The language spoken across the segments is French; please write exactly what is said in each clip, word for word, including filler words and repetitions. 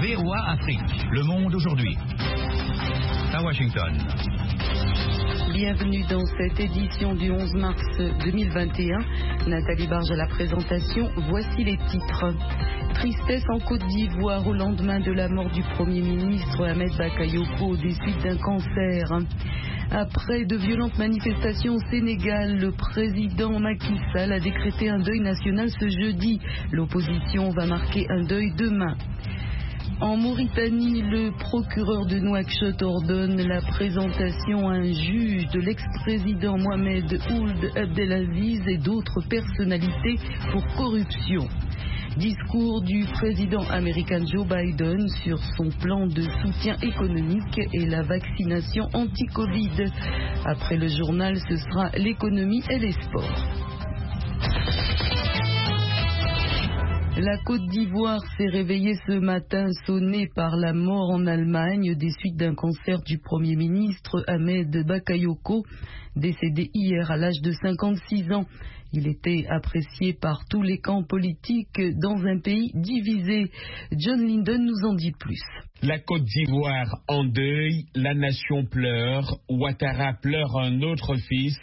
V O A Afrique. Le monde aujourd'hui. À Washington. Bienvenue dans cette édition du onze mars deux mille vingt et un. Nathalie Barge à la présentation. Voici les titres. Tristesse en Côte d'Ivoire au lendemain de la mort du Premier ministre Ahmed Bakayoko des suites d'un cancer. Après de violentes manifestations au Sénégal, le président Macky Sall a décrété un deuil national ce jeudi. L'opposition va marquer un deuil demain. En Mauritanie, le procureur de Nouakchott ordonne la présentation à un juge de l'ex-président Mohamed Ould Abdelaziz et d'autres personnalités pour corruption. Discours du président américain Joe Biden sur son plan de soutien économique et la vaccination anti-Covid. Après le journal, ce sera l'économie et les sports. La Côte d'Ivoire s'est réveillée ce matin sonnée par la mort en Allemagne des suites d'un cancer du Premier ministre Ahmed Bakayoko, décédé hier à l'âge de cinquante-six ans. Il était apprécié par tous les camps politiques dans un pays divisé. John Linden nous en dit plus. La Côte d'Ivoire en deuil, la nation pleure, Ouattara pleure un autre fils.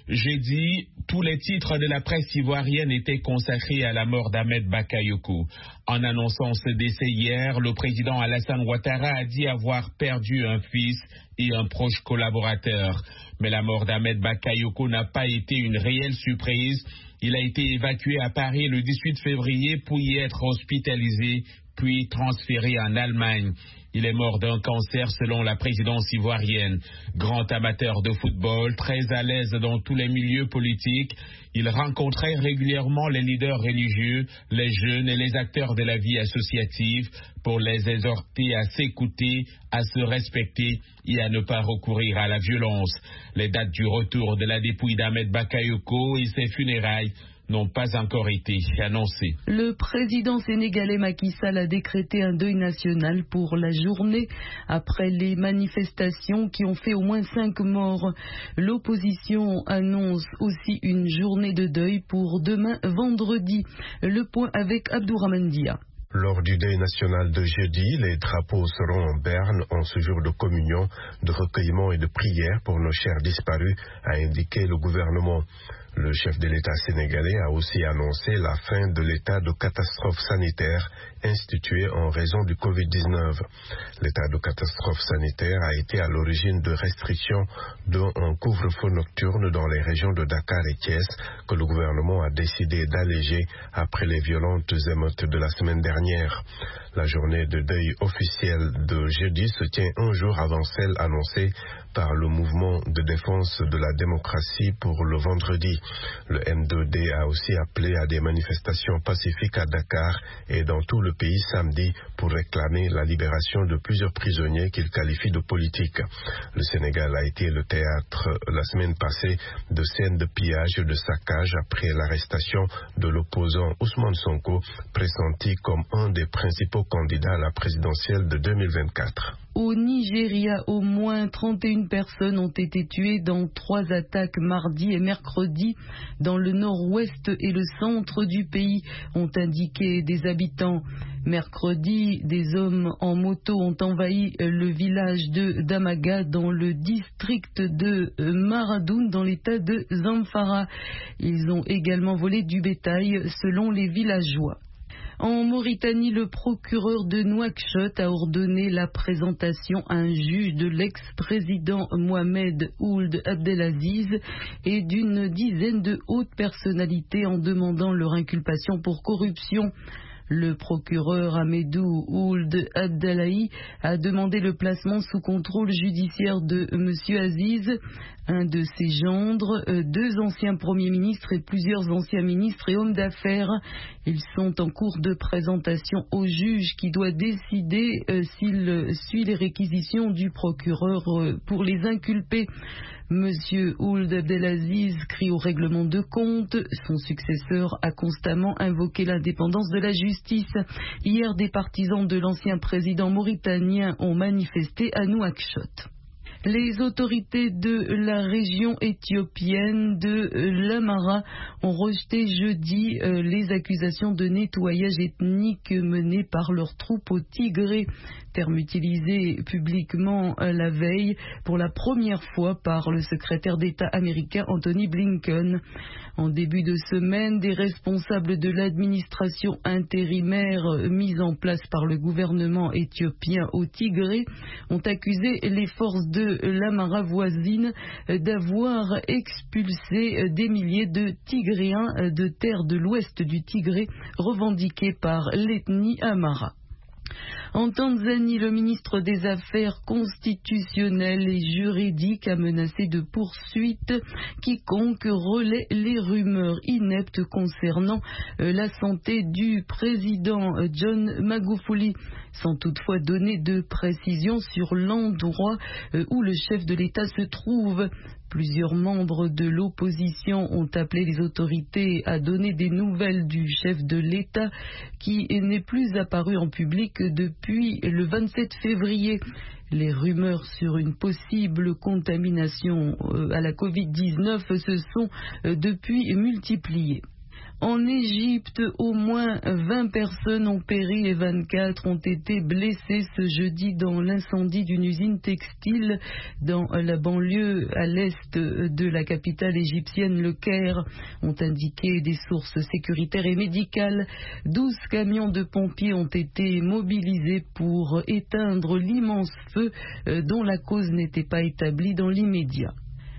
Jeudi, tous les titres de la presse ivoirienne étaient consacrés à la mort d'Ahmed Bakayoko. En annonçant ce décès hier, le président Alassane Ouattara a dit avoir perdu un fils et un proche collaborateur. Mais la mort d'Ahmed Bakayoko n'a pas été une réelle surprise. Il a été évacué à Paris le dix-huit février pour y être hospitalisé, puis transféré en Allemagne. Il est mort d'un cancer selon la présidence ivoirienne. Grand amateur de football, très à l'aise dans tous les milieux politiques, il rencontrait régulièrement les leaders religieux, les jeunes et les acteurs de la vie associative pour les exhorter à s'écouter, à se respecter et à ne pas recourir à la violence. Les dates du retour de la dépouille d'Ahmed Bakayoko et ses funérailles n'ont pas encore été annoncées. Le président sénégalais Macky Sall a décrété un deuil national pour la journée après les manifestations qui ont fait au moins cinq morts. L'opposition annonce aussi une journée de deuil pour demain vendredi. Le point avec Abdourahmane Dia. Lors du deuil national de jeudi, les drapeaux seront en berne en ce jour de communion, de recueillement et de prière pour nos chers disparus, a indiqué le gouvernement. Le chef de l'État sénégalais a aussi annoncé la fin de l'état de catastrophe sanitaire institué en raison du covid dix-neuf. L'état de catastrophe sanitaire a été à l'origine de restrictions dont un couvre-feu nocturne dans les régions de Dakar et Thiès que le gouvernement a décidé d'alléger après les violentes émeutes de la semaine dernière. La journée de deuil officielle de jeudi se tient un jour avant celle annoncée par le mouvement de défense de la démocratie pour le vendredi. Le M deux D a aussi appelé à des manifestations pacifiques à Dakar et dans tout le pays samedi pour réclamer la libération de plusieurs prisonniers qu'il qualifie de politiques. Le Sénégal a été le théâtre la semaine passée de scènes de pillage et de saccage après l'arrestation de l'opposant Ousmane Sonko, pressenti comme un des principaux candidats à la présidentielle de deux mille vingt-quatre. Au Nigeria, au moins trente et une personnes ont été tuées dans trois attaques mardi et mercredi dans le nord-ouest et le centre du pays, ont indiqué des habitants. Mercredi, des hommes en moto ont envahi le village de Damaga dans le district de Maradoun dans l'état de Zamfara. Ils ont également volé du bétail selon les villageois. En Mauritanie, le procureur de Nouakchott a ordonné la présentation à un juge de l'ex-président Mohamed Ould Abdelaziz et d'une dizaine de hautes personnalités en demandant leur inculpation pour corruption. Le procureur Ahmedou Ould Abdelahi a demandé le placement sous contrôle judiciaire de M. Aziz, un de ses gendres, deux anciens premiers ministres et plusieurs anciens ministres et hommes d'affaires. Ils sont en cours de présentation au juge qui doit décider euh, s'il suit les réquisitions du procureur euh, pour les inculper. Monsieur Ould Abdelaziz crie au règlement de compte. Son successeur a constamment invoqué l'indépendance de la justice. Hier, des partisans de l'ancien président mauritanien ont manifesté à Nouakchott. Les autorités de la région éthiopienne de l'Amhara ont rejeté jeudi euh, les accusations de nettoyage ethnique menées par leurs troupes au Tigré, terme utilisé publiquement euh, la veille pour la première fois par le secrétaire d'État américain Anthony Blinken. En début de semaine, des responsables de l'administration intérimaire mise en place par le gouvernement éthiopien au Tigré ont accusé les forces de l'Amhara voisine d'avoir expulsé des milliers de Tigréens de terres de l'ouest du Tigré revendiquées par l'ethnie Amhara. En Tanzanie, le ministre des Affaires constitutionnelles et juridiques a menacé de poursuites quiconque relaie les rumeurs ineptes concernant la santé du président John Magufuli, sans toutefois donner de précisions sur l'endroit où le chef de l'État se trouve. Plusieurs membres de l'opposition ont appelé les autorités à donner des nouvelles du chef de l'État qui n'est plus apparu en public depuis le vingt-sept février. Les rumeurs sur une possible contamination à la covid dix-neuf se sont depuis multipliées. En Égypte, au moins vingt personnes ont péri et vingt-quatre ont été blessées ce jeudi dans l'incendie d'une usine textile dans la banlieue à l'est de la capitale égyptienne, le Caire, ont indiqué des sources sécuritaires et médicales. Douze camions de pompiers ont été mobilisés pour éteindre l'immense feu dont la cause n'était pas établie dans l'immédiat.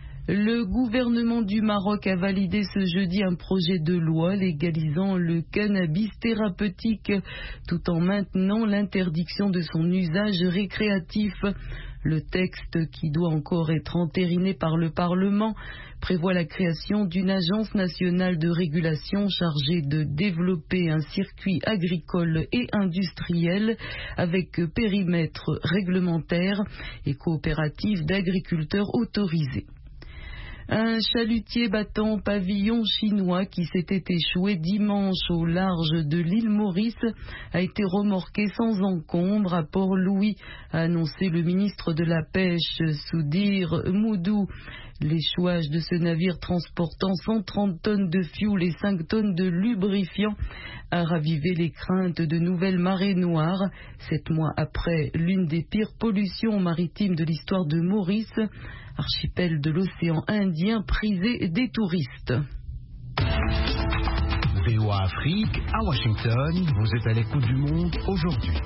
Le gouvernement du Maroc a validé ce jeudi un projet de loi légalisant le cannabis thérapeutique tout en maintenant l'interdiction de son usage récréatif. Le texte, qui doit encore être entériné par le Parlement, prévoit la création d'une agence nationale de régulation chargée de développer un circuit agricole et industriel avec périmètre réglementaire et coopérative d'agriculteurs autorisés. Un chalutier battant pavillon chinois qui s'était échoué dimanche au large de l'île Maurice a été remorqué sans encombre à Port-Louis, a annoncé le ministre de la Pêche Soudir Moudou. L'échouage de ce navire transportant cent trente tonnes de fioul et cinq tonnes de lubrifiant a ravivé les craintes de nouvelles marées noires, sept mois après l'une des pires pollutions maritimes de l'histoire de Maurice, archipel de l'océan Indien prisé des touristes. V O A Afrique, à Washington, vous êtes à l'écoute du monde aujourd'hui.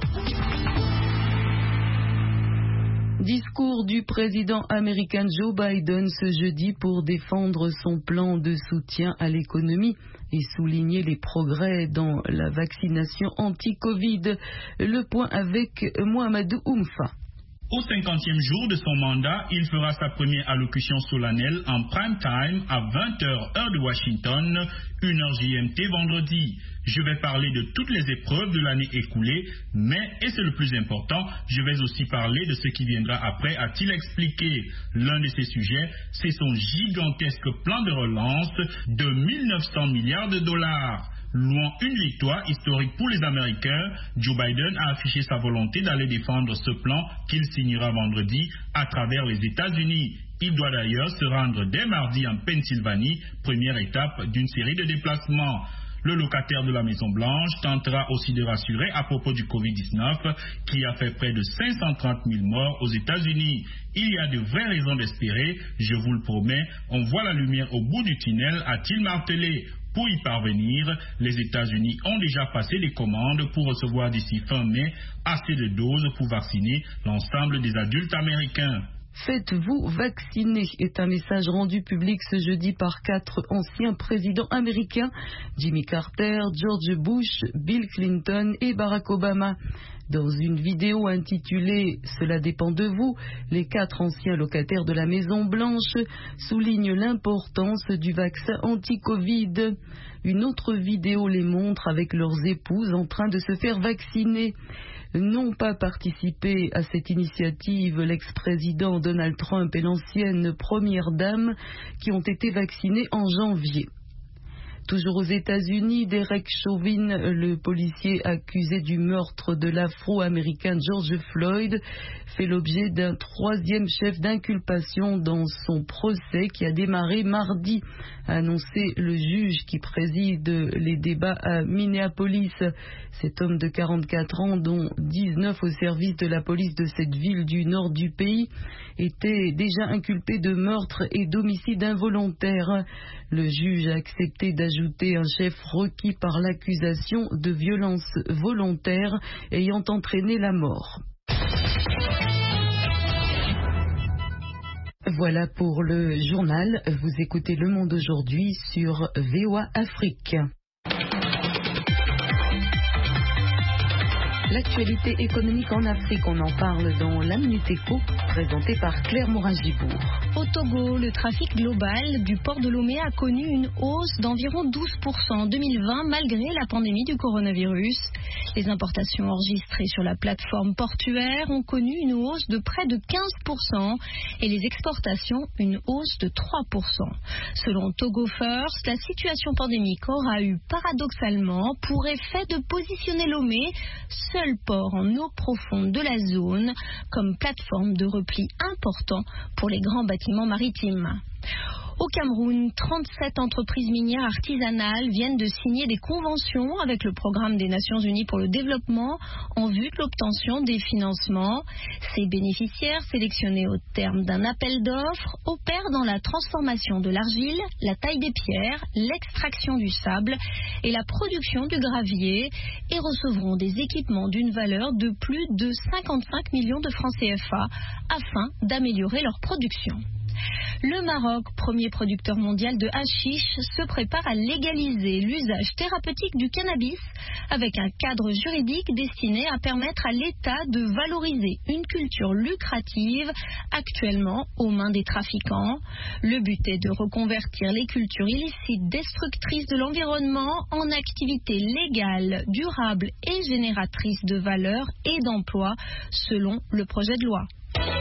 Discours du président américain Joe Biden ce jeudi pour défendre son plan de soutien à l'économie et souligner les progrès dans la vaccination anti-Covid. Le point avec Mohamedou Oumfa. Au cinquantième jour de son mandat, il fera sa première allocution solennelle en prime time à vingt heures heure de Washington, une heure G M T vendredi. Je vais parler de toutes les épreuves de l'année écoulée, mais, et c'est le plus important, je vais aussi parler de ce qui viendra après, a-t-il expliqué. L'un de ces sujets, c'est son gigantesque plan de relance de mille neuf cents milliards de dollars. Louant une victoire historique pour les Américains, Joe Biden a affiché sa volonté d'aller défendre ce plan qu'il signera vendredi à travers les États-Unis. Il doit d'ailleurs se rendre dès mardi en Pennsylvanie, première étape d'une série de déplacements. Le locataire de la Maison-Blanche tentera aussi de rassurer à propos du covid dix-neuf qui a fait près de cinq cent trente mille morts aux États-Unis. Il y a de vraies raisons d'espérer, je vous le promets, on voit la lumière au bout du tunnel, a-t-il martelé. Pour y parvenir, les États-Unis ont déjà passé des commandes pour recevoir d'ici fin mai assez de doses pour vacciner l'ensemble des adultes américains. Faites-vous vacciner est un message rendu public ce jeudi par quatre anciens présidents américains, Jimmy Carter, George Bush, Bill Clinton et Barack Obama. Dans une vidéo intitulée « Cela dépend de vous », les quatre anciens locataires de la Maison-Blanche soulignent l'importance du vaccin anti-Covid. Une autre vidéo les montre avec leurs épouses en train de se faire vacciner. N'ont pas participé à cette initiative l'ex-président Donald Trump et l'ancienne première dame qui ont été vaccinés en janvier. Toujours aux États-Unis, Derek Chauvin, le policier accusé du meurtre de l'Afro-Américain George Floyd, fait l'objet d'un troisième chef d'inculpation dans son procès qui a démarré mardi, a annoncé le juge qui préside les débats à Minneapolis. Cet homme de quarante-quatre ans, dont dix-neuf au service de la police de cette ville du nord du pays, était déjà inculpé de meurtre et d'homicide involontaire. Le juge a accepté d'ajouter un chef requis par l'accusation de violence volontaire ayant entraîné la mort. Voilà pour le journal. Vous écoutez Le Monde aujourd'hui sur V O A Afrique. L'actualité économique en Afrique, on en parle dans la Minute Éco, présentée par Claire Morin-Gibourg. Au Togo, le trafic global du port de Lomé a connu une hausse d'environ douze pour cent en deux mille vingt malgré la pandémie du coronavirus. Les importations enregistrées sur la plateforme portuaire ont connu une hausse de près de quinze pour cent et les exportations une hausse de trois pour cent. Selon Togo First, la situation pandémique aura eu paradoxalement pour effet de positionner Lomé, seul port en eau profonde de la zone, comme plateforme de repli important pour les grands bâtiments maritimes. Au Cameroun, trente-sept entreprises minières artisanales viennent de signer des conventions avec le Programme des Nations Unies pour le développement en vue de l'obtention des financements. Ces bénéficiaires, sélectionnés au terme d'un appel d'offres, opèrent dans la transformation de l'argile, la taille des pierres, l'extraction du sable et la production du gravier et recevront des équipements d'une valeur de plus de cinquante-cinq millions de francs C F A afin d'améliorer leur production. Le Maroc, premier producteur mondial de hashish, se prépare à légaliser l'usage thérapeutique du cannabis avec un cadre juridique destiné à permettre à l'État de valoriser une culture lucrative actuellement aux mains des trafiquants. Le but est de reconvertir les cultures illicites destructrices de l'environnement en activités légales, durables et génératrices de valeur et d'emplois, selon le projet de loi.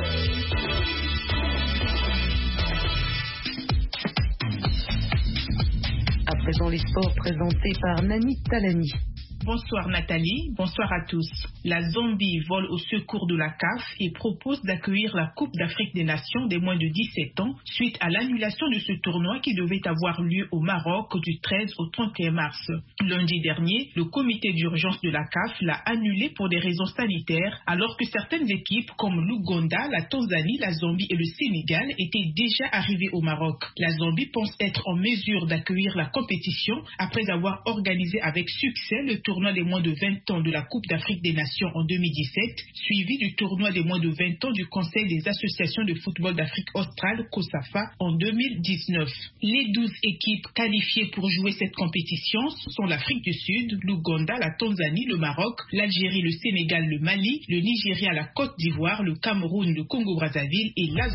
À présent, les sports présentés par Nani Talani. Bonsoir Nathalie, bonsoir à tous. La Zambie vole au secours de la C A F et propose d'accueillir la Coupe d'Afrique des Nations des moins de dix-sept ans suite à l'annulation de ce tournoi qui devait avoir lieu au Maroc du treize au trente et un mars. Lundi dernier, le comité d'urgence de la C A F l'a annulé pour des raisons sanitaires alors que certaines équipes comme l'Ouganda, la Tanzanie, la Zambie et le Sénégal étaient déjà arrivées au Maroc. La Zambie pense être en mesure d'accueillir la compétition après avoir organisé avec succès le tournoi des moins de vingt ans de la Coupe d'Afrique des Nations en deux mille dix-sept, suivi du tournoi des moins de vingt ans du Conseil des associations de football d'Afrique australe, COSAFA, en deux mille dix-neuf. Les douze équipes qualifiées pour jouer cette compétition sont l'Afrique du Sud, l'Ouganda, la Tanzanie, le Maroc, l'Algérie, le Sénégal, le Mali, le Nigeria, la Côte d'Ivoire, le Cameroun, le Congo-Brazzaville et la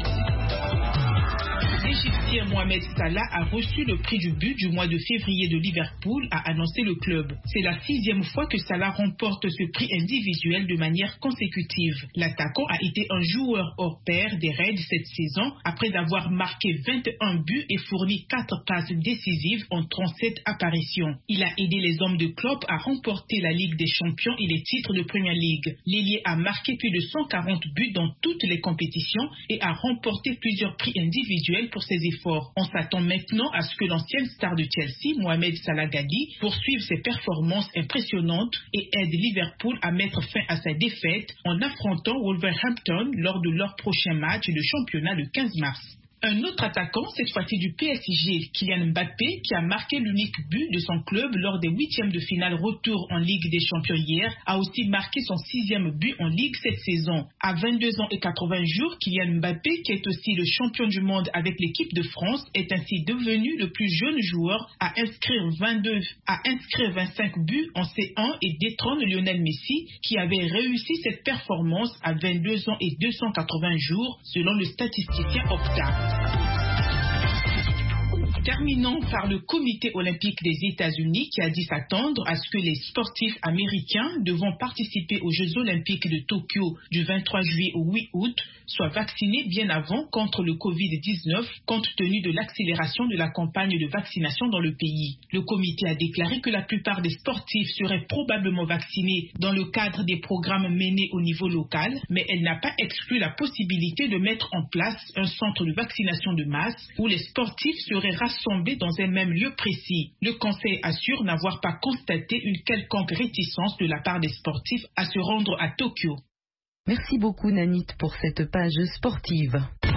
Zambie. L'Égyptien Mohamed Salah a reçu le prix du but du mois de février de Liverpool, a annoncé le club. C'est la sixième fois que Salah remporte ce prix individuel de manière consécutive. L'attaquant a été un joueur hors pair des Reds cette saison après avoir marqué vingt et un buts et fourni quatre passes décisives en trente-sept apparitions. Il a aidé les hommes de Klopp à remporter la Ligue des Champions et les titres de Premier League. L'ailier a marqué plus de cent quarante buts dans toutes les compétitions et a remporté plusieurs prix individuels pour ses efforts. On s'attend maintenant à ce que l'ancienne star de Chelsea, Mohamed Salah Gadi, poursuive ses performances impressionnantes et aide Liverpool à mettre fin à sa défaite en affrontant Wolverhampton lors de leur prochain match de championnat le quinze mars. Un autre attaquant, cette fois-ci du P S G, Kylian Mbappé, qui a marqué l'unique but de son club lors des huitièmes de finale retour en Ligue des Champions hier, a aussi marqué son sixième but en Ligue cette saison. À vingt-deux ans et quatre-vingts jours, Kylian Mbappé, qui est aussi le champion du monde avec l'équipe de France, est ainsi devenu le plus jeune joueur à inscrire vingt-deux, à inscrire vingt-cinq buts en C un et détrône Lionel Messi, qui avait réussi cette performance à vingt-deux ans et deux cent quatre-vingts jours, selon le statisticien Opta. Terminons par le comité olympique des États-Unis qui a dit s'attendre à ce que les sportifs américains devant participer aux Jeux olympiques de Tokyo du vingt-trois juillet au huit août soient vaccinés bien avant contre le covid dix-neuf compte tenu de l'accélération de la campagne de vaccination dans le pays. Le comité a déclaré que la plupart des sportifs seraient probablement vaccinés dans le cadre des programmes menés au niveau local, mais elle n'a pas exclu la possibilité de mettre en place un centre de vaccination de masse où les sportifs seraient rassemblés dans un même lieu précis. Le conseil assure n'avoir pas constaté une quelconque réticence de la part des sportifs à se rendre à Tokyo. Merci beaucoup Nanit pour cette page sportive.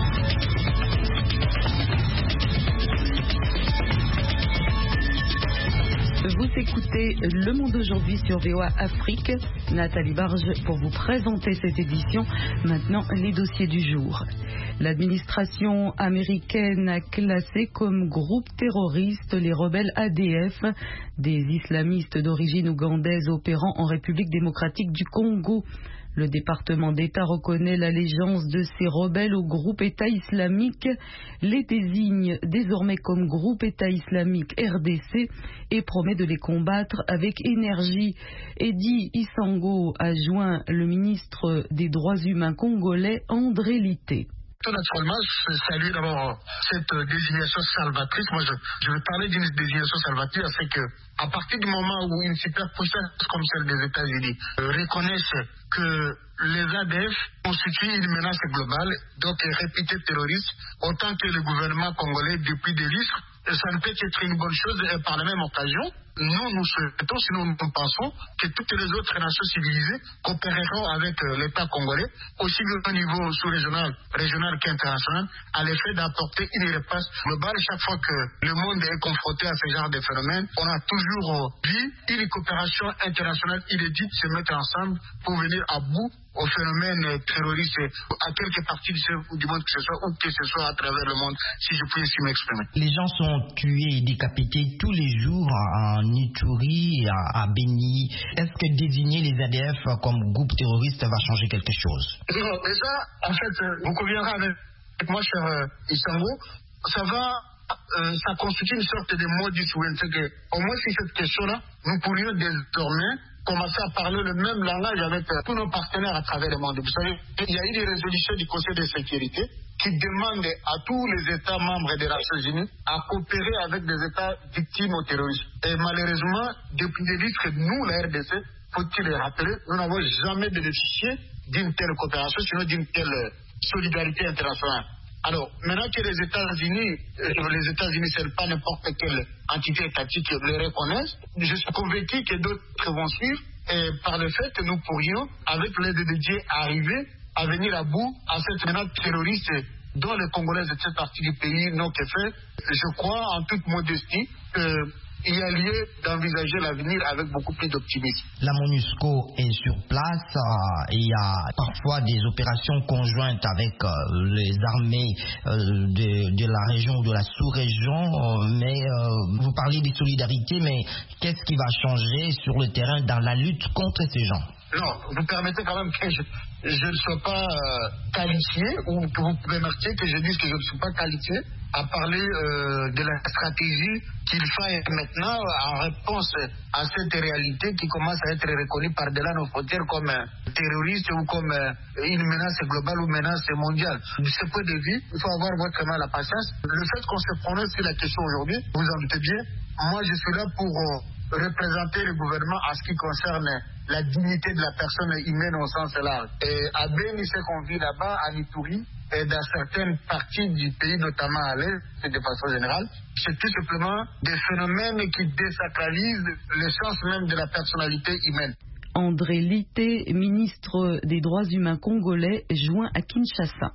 Vous écoutez Le Monde aujourd'hui sur V O A Afrique. Nathalie Barge pour vous présenter cette édition. Maintenant, les dossiers du jour. L'administration américaine a classé comme groupe terroriste les rebelles A D F, des islamistes d'origine ougandaise opérant en République démocratique du Congo. Le département d'État reconnaît l'allégeance de ces rebelles au groupe État islamique, les désigne désormais comme groupe État islamique R D C et promet de les combattre avec énergie. Eddie Isango a joint le ministre des Droits humains congolais André Litté. Tout naturellement, je salue d'abord cette désignation salvatrice. Moi, je, je veux parler d'une désignation salvatrice, c'est que à partir du moment où une superpuissance comme celle des États-Unis euh, reconnaissent que les A D F constituent une menace globale, donc réputés terroristes, autant que le gouvernement congolais depuis des lustres, ça ne peut qu'être une bonne chose. Et par la même occasion, nous, nous souhaitons, sinon nous pensons que toutes les autres nations civilisées coopéreront avec euh, l'État congolais, aussi bien au niveau sous-régional, régional qu'international, à l'effet d'apporter une réponse globale. Chaque fois que le monde est confronté à ce genre de phénomène, on a toujours dit une coopération internationale inédite se mettre ensemble pour venir à bout au phénomène terroriste à quelque partie du monde que ce soit, ou que ce soit à travers le monde, si je puis ainsi m'exprimer. Les gens sont tués et décapités tous les jours en Ituri, à, à Beni. Est-ce que désigner les A D F comme groupe terroriste va changer quelque chose? Non, déjà, en fait, vous conviendrez avec moi, cher euh, Isango, ça va, euh, ça constitue une sorte de modus vivendi. Au moins, sur cette question-là, nous pourrions désormais commencer à parler le même langage avec euh, tous nos partenaires à travers le monde. Vous savez, il y a eu des résolutions du Conseil de sécurité qui demandent à tous les États membres des Nations Unies à coopérer avec des États victimes au terrorisme. Et malheureusement, depuis des lustres, nous, la R D C, faut-il le rappeler, nous n'avons jamais bénéficié d'une telle coopération, sinon d'une telle solidarité internationale. Alors, maintenant que les États-Unis, euh, les États-Unis, ce n'est pas n'importe quelle entité étatique qui le reconnaissent, je suis convaincu que d'autres vont suivre, et par le fait que nous pourrions, avec l'aide de Dieu, arriver à venir à bout à cette menace terroriste dont les Congolais de cette partie du pays n'ont que fait. Je crois, en toute modestie, que il y a lieu d'envisager l'avenir avec beaucoup plus d'optimisme. La MONUSCO est sur place, euh, il y a parfois des opérations conjointes avec euh, les armées euh, de, de la région ou de la sous-région, euh, mais euh, vous parlez de solidarité, mais qu'est-ce qui va changer sur le terrain dans la lutte contre ces gens? Non, vous permettez quand même que je, je ne sois pas euh, qualifié, ou que vous pouvez marquer que je dise que je ne suis pas qualifié à parler euh, de la stratégie qu'il faille maintenant en réponse à cette réalité qui commence à être reconnue par-delà nos frontières comme euh, terroriste ou comme euh, une menace globale ou menace mondiale. De ce point de vue, il faut avoir vraiment la patience. Le fait qu'on se prononce sur la question aujourd'hui, vous en doutez bien, moi je suis là pour euh, représenter le gouvernement en ce qui concerne la dignité de la personne humaine au sens large. Et à Beni, ce qu'on vit là-bas, à Ituri, et dans certaines parties du pays, notamment à l'Est, et de façon générale, c'est tout simplement des phénomènes qui désacralisent l'essence même de la personnalité humaine. André Litté, ministre des Droits humains congolais, joint à Kinshasa.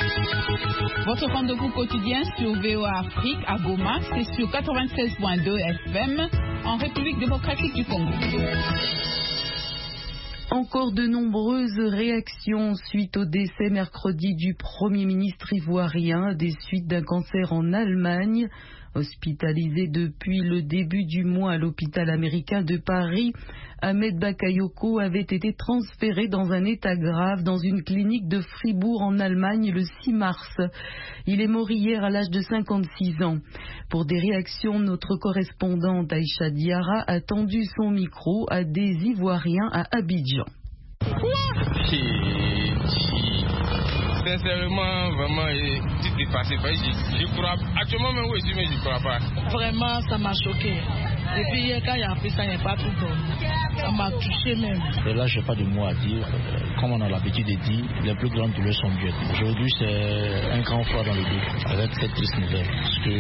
Votre rendez-vous quotidien sur V O A Afrique à Goma, c'est sur quatre-vingt-seize point deux F M en République démocratique du Congo. Encore de nombreuses réactions suite au décès mercredi du Premier ministre ivoirien des suites d'un cancer en Allemagne. Hospitalisé depuis le début du mois à l'hôpital américain de Paris, Ahmed Bakayoko avait été transféré dans un état grave dans une clinique de Fribourg en Allemagne le six mars. Il est mort hier à l'âge de cinquante-six ans. Pour des réactions, notre correspondante Aïcha Diarra a tendu son micro à des Ivoiriens à Abidjan. Sincèrement, vraiment, c'est dépassé. Je crois, actuellement, même où je suis, mais je ne crois pas. Vraiment, ça m'a choqué. Depuis hier, quand il y a fait ça, il n'y a pas tout bon. Ça m'a touché même. Et là, je n'ai pas de mots à dire. Comme on a l'habitude de dire, les plus grandes douleurs sont dues. Aujourd'hui, c'est un grand froid dans le dos avec cette triste nouvelle. Parce que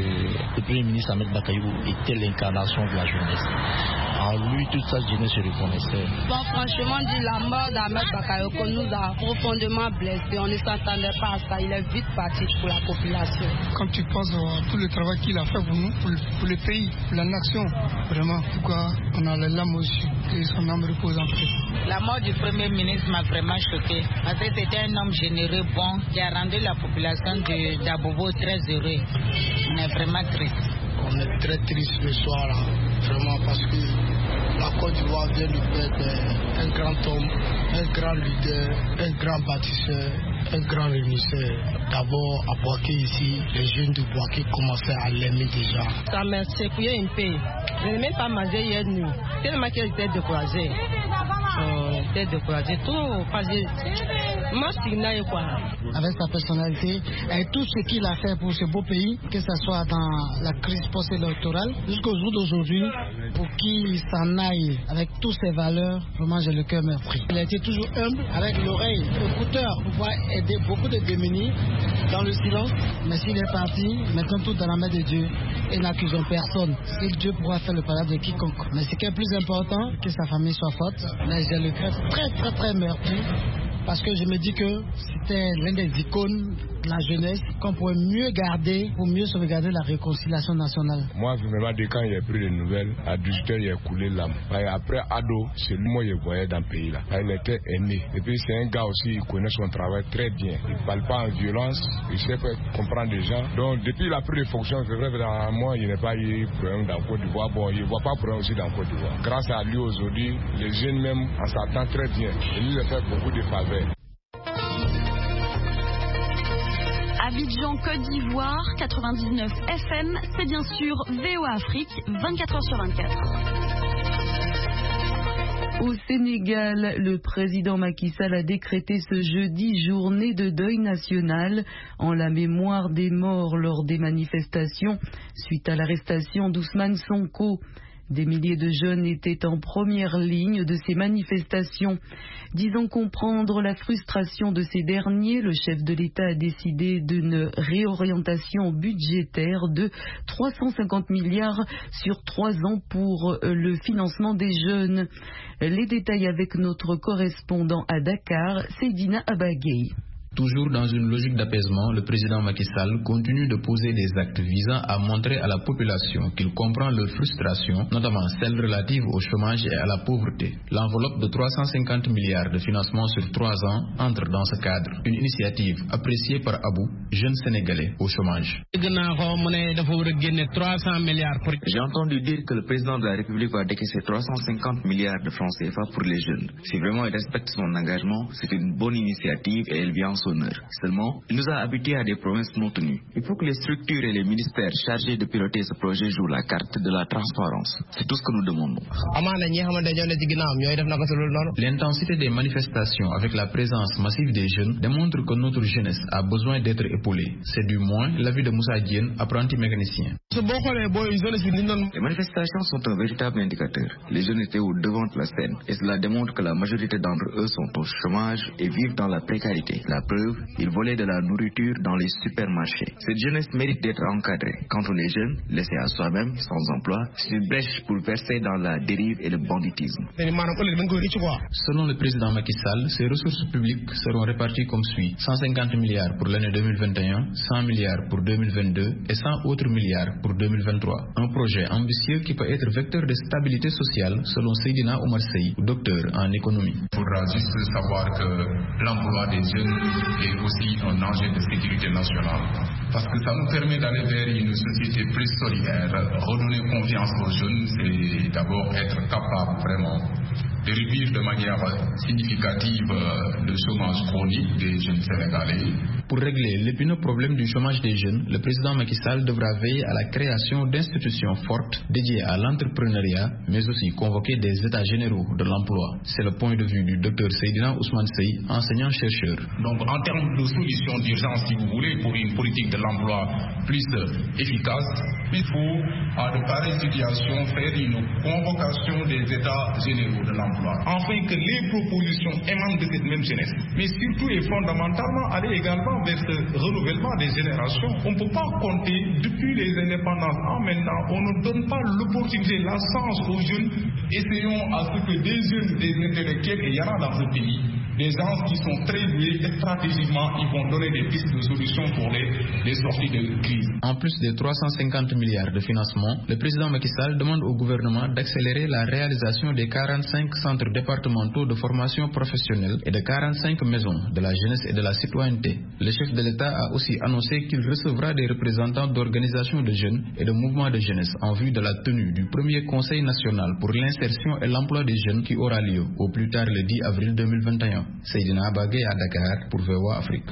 le Premier ministre Ahmed Bakayoko était l'incarnation de la jeunesse. En lui, toute sa jeunesse se reconnaissait. Bon, franchement, dit la mort d'Ahmed Bakayoko nous a profondément blessés. On ne s'attendait pas à ça. Il est vite parti pour la population. Quand tu penses à tout le travail qu'il a fait pour nous, pour le, pour le pays, pour la nation, vraiment, pourquoi on a les larmes aussi, que son âme repose en paix. La mort du Premier ministre m'a vraiment choqué. Parce que c'était un homme généreux, bon, qui a rendu la population de d'Abobo très heureux. On est vraiment triste. On est très triste ce soir là, vraiment, parce que la Côte d'Ivoire vient de perdre un grand homme, un grand leader, un grand bâtisseur, un grand réunisseur. D'abord à Boaké ici, les jeunes de Boaké commençaient à l'aimer déjà. Ça m'a secoué un peu. Je n'ai même pas mangé hier nuit, tellement qu'elle était découragée. Euh, était découragée, tout, parce que moi je quoi. Avec sa personnalité et tout ce qu'il a fait pour ce beau pays, que ce soit dans la crise post-électorale, jusqu'au jour d'aujourd'hui, pour qu'il s'en aille avec toutes ses valeurs, vraiment j'ai le cœur meurtri. Il a été toujours humble, avec l'oreille, écouteur, pour pouvoir aider beaucoup de démunis dans le silence. Mais s'il est parti, mettons tout dans la main de Dieu et n'accusons personne. Si Dieu pourra faire le pardon de quiconque. Mais ce qui est plus important, que sa famille soit forte. Mais j'ai le cœur très très très meurtri. Parce que je me dis que c'était l'un des icônes de la jeunesse qu'on pourrait mieux garder pour mieux sauvegarder la réconciliation nationale. Moi, vraiment, dès quand il y a pris des nouvelles, à dix-huit heures, il a coulé l'âme. Après Ado, c'est lui moi je voyais dans le pays là. Il était aimé. Et puis c'est un gars aussi, il connaît son travail très bien. Il ne parle pas en violence, il sait comprendre les gens. Donc depuis il a pris des fonctions, c'est vrai que moi, il n'y a pas eu de problème dans Côte d'Ivoire. Bon, il ne voit pas de problème aussi dans Côte d'Ivoire. Grâce à lui aujourd'hui, les jeunes même en s'attendent très bien. Et lui, il a fait beaucoup de faveurs. Abidjan, Côte d'Ivoire, quatre-vingt-dix-neuf F M, c'est bien sûr V O A Afrique, vingt-quatre heures sur vingt-quatre. Au Sénégal, le président Macky Sall a décrété ce jeudi journée de deuil national en la mémoire des morts lors des manifestations suite à l'arrestation d'Ousmane Sonko. Des milliers de jeunes étaient en première ligne de ces manifestations. Disant comprendre la frustration de ces derniers, le chef de l'État a décidé d'une réorientation budgétaire de trois cent cinquante milliards sur trois ans pour le financement des jeunes. Les détails avec notre correspondant à Dakar, Seydina Abagay. Toujours dans une logique d'apaisement, le président Macky Sall continue de poser des actes visant à montrer à la population qu'il comprend leurs frustrations, notamment celles relatives au chômage et à la pauvreté. L'enveloppe de trois cent cinquante milliards de financement sur trois ans entre dans ce cadre. Une initiative appréciée par Abou, jeune Sénégalais au chômage. J'ai entendu dire que le président de la République va décaisser trois cent cinquante milliards de francs C F A pour les jeunes. Si vraiment il respecte son engagement, c'est une bonne initiative et elle vient honneur. Seulement, il nous a habitués à des promesses non tenues. Il faut que les structures et les ministères chargés de piloter ce projet jouent la carte de la transparence. C'est tout ce que nous demandons. L'intensité des manifestations avec la présence massive des jeunes démontre que notre jeunesse a besoin d'être épaulée. C'est du moins l'avis de Moussa Diène, apprenti mécanicien. Les manifestations sont un véritable indicateur. Les jeunes étaient au devant de la scène et cela démontre que la majorité d'entre eux sont au chômage et vivent dans la précarité. La preuve, ils volaient de la nourriture dans les supermarchés. Cette jeunesse mérite d'être encadrée. Quand on est jeune, laissé à soi-même, sans emploi, c'est une brèche pour verser dans la dérive et le banditisme. Selon le président Macky Sall, ces ressources publiques seront réparties comme suit. cent cinquante milliards pour l'année deux mille vingt et un, cent milliards pour deux mille vingt-deux et cent autres milliards pour deux mille vingt-trois. Un projet ambitieux qui peut être vecteur de stabilité sociale selon Seydina Omar Sey, docteur en économie. Il faudra juste savoir que l'emploi des jeunes et aussi un enjeu de sécurité nationale. Parce que ça nous permet d'aller vers une société plus solidaire. Redonner confiance aux jeunes, c'est d'abord être capable vraiment de réduire de manière significative le chômage chronique des jeunes Sénégalais. Pour régler l'épineux problème du chômage des jeunes, le président Macky Sall devra veiller à la création d'institutions fortes dédiées à l'entrepreneuriat, mais aussi convoquer des états généraux de l'emploi. C'est le point de vue du docteur Seydina Ousmane Sey, enseignant-chercheur. Donc en termes de solutions d'urgence, si vous voulez, pour une politique de l'emploi plus efficace, il faut à de pareilles situations faire une convocation des états généraux de l'emploi, afin que les propositions émanent de cette même jeunesse. Mais surtout et fondamentalement, aller également vers ce renouvellement des générations. On ne peut pas compter depuis les indépendances en maintenant. On ne donne pas l'opportunité, la chance aux jeunes. Essayons à ce que des jeunes, des intellectuels, et il y en a dans ce pays, des gens qui sont très doués et stratégiquement, ils vont donner des pistes de solutions pour les, les sorties de crise. En plus des trois cent cinquante milliards de financement, le président Macky Sall demande au gouvernement d'accélérer la réalisation des quarante-cinq centres départementaux de formation professionnelle et de quarante-cinq maisons de la jeunesse et de la citoyenneté. Le chef de l'État a aussi annoncé qu'il recevra des représentants d'organisations de jeunes et de mouvements de jeunesse en vue de la tenue du premier Conseil national pour l'insertion et l'emploi des jeunes qui aura lieu au plus tard le dix avril deux mille vingt et un. Seydina Abagé à Dakar pour V O A Afrique.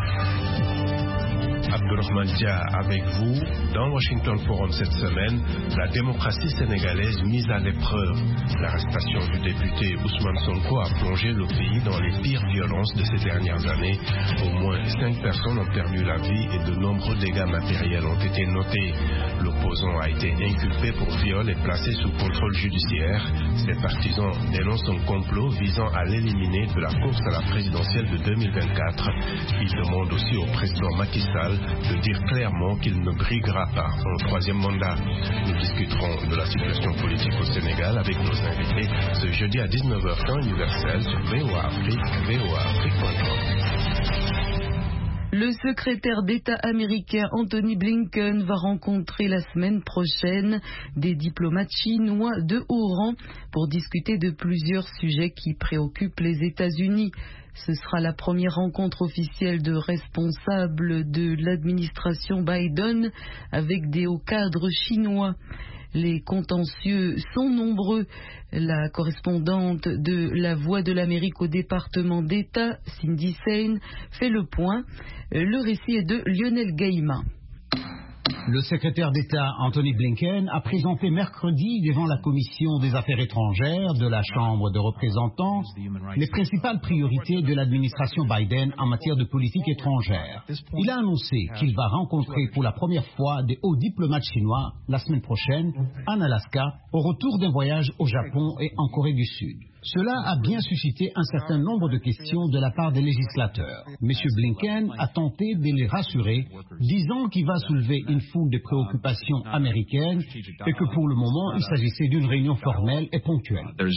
Abdourahmane Dia avec vous. Dans Washington Forum cette semaine, la démocratie sénégalaise mise à l'épreuve. L'arrestation du député Ousmane Sonko a plongé le pays dans les pires violences de ces dernières années. Au moins cinq personnes ont perdu la vie et de nombreux dégâts matériels ont été notés. L'opposant a été inculpé pour viol et placé sous contrôle judiciaire. Ses partisans dénoncent un complot visant à l'éliminer de la course à la présidentielle de deux mille vingt-quatre. Ils demandent aussi au président Macky Sall de dire clairement qu'il ne briguera pas un troisième mandat. Nous discuterons de la situation politique au Sénégal avec nos invités ce jeudi à dix-neuf heures temps universel sur V O A Afrique, V O A Afrique point com. Le secrétaire d'État américain Anthony Blinken va rencontrer la semaine prochaine des diplomates chinois de haut rang pour discuter de plusieurs sujets qui préoccupent les États-Unis. Ce sera la première rencontre officielle de responsables de l'administration Biden avec des hauts cadres chinois. Les contentieux sont nombreux. La correspondante de La Voix de l'Amérique au département d'État, Cindy Sain, fait le point. Le récit est de Lionel Gaïma. Le secrétaire d'État Anthony Blinken a présenté mercredi devant la Commission des Affaires étrangères de la Chambre de représentants les principales priorités de l'administration Biden en matière de politique étrangère. Il a annoncé qu'il va rencontrer pour la première fois des hauts diplomates chinois la semaine prochaine en Alaska au retour d'un voyage au Japon et en Corée du Sud. Cela a bien suscité un certain nombre de questions de la part des législateurs. M. Blinken a tenté de les rassurer, disant qu'il va soulever une foule de préoccupations américaines et que pour le moment, il s'agissait d'une réunion formelle et ponctuelle. À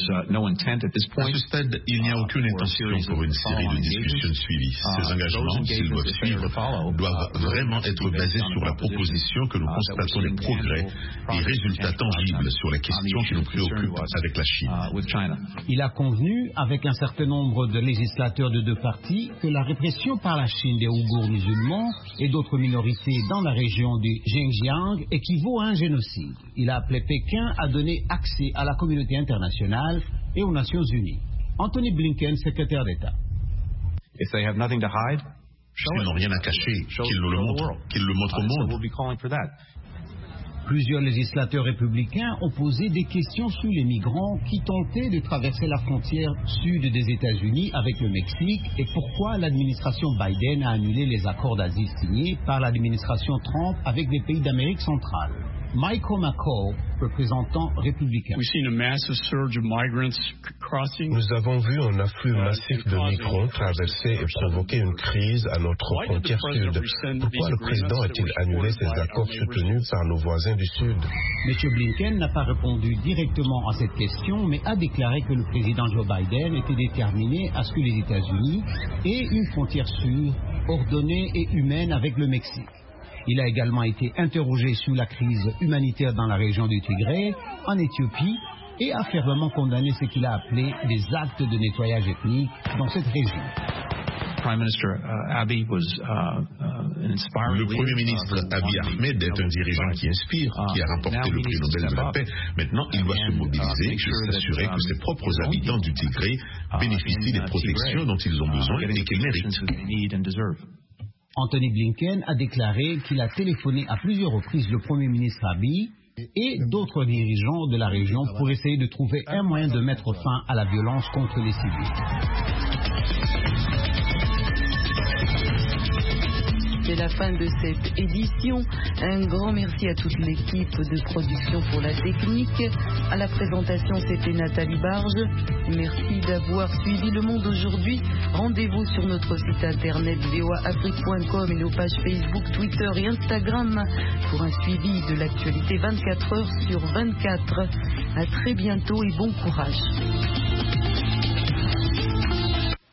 ce stade, il n'y a aucune intention pour une série de discussions suivies. Ces engagements, s'ils doivent suivre, doivent vraiment être basés sur la proposition que nous constatons les progrès et résultats tangibles sur la question qui nous préoccupe avec la Chine. Il a convenu, avec un certain nombre de législateurs de deux partis, que la répression par la Chine des Ouïghours musulmans et d'autres minorités dans la région du Xinjiang équivaut à un génocide. Il a appelé Pékin à donner accès à la communauté internationale et aux Nations Unies. Anthony Blinken, secrétaire d'État. S'ils n'ont rien à cacher, qu'ils nous le montrent, qu'ils le montrent au monde. Plusieurs législateurs républicains ont posé des questions sur les migrants qui tentaient de traverser la frontière sud des États-Unis avec le Mexique et pourquoi l'administration Biden a annulé les accords d'asile signés par l'administration Trump avec les pays d'Amérique centrale. Michael McCall, représentant républicain. Nous avons vu un afflux massif de migrants traverser et provoquer une crise à notre frontière sud. Pourquoi le président a-t-il annulé ces accords soutenus par nos voisins du sud? M. Blinken n'a pas répondu directement à cette question, mais a déclaré que le président Joe Biden était déterminé à ce que les États-Unis aient une frontière sûre, ordonnée et humaine avec le Mexique. Il a également été interrogé sur la crise humanitaire dans la région du Tigré, en Éthiopie, et a fermement condamné ce qu'il a appelé des actes de nettoyage ethnique dans cette région. Le Premier ministre Abiy Ahmed est un dirigeant qui inspire, qui a remporté le prix Nobel de la paix. Maintenant, il doit se mobiliser et s'assurer que ses propres habitants du Tigré bénéficient des protections dont ils ont besoin et qu'ils méritent. Anthony Blinken a déclaré qu'il a téléphoné à plusieurs reprises le Premier ministre Abiy et d'autres dirigeants de la région pour essayer de trouver un moyen de mettre fin à la violence contre les civils. C'est la fin de cette édition. Un grand merci à toute l'équipe de production pour la technique. À la présentation, c'était Nathalie Barge. Merci d'avoir suivi Le Monde aujourd'hui. Rendez-vous sur notre site internet v o a afrique point com et nos pages Facebook, Twitter et Instagram pour un suivi de l'actualité vingt-quatre heures sur vingt-quatre. À très bientôt et bon courage.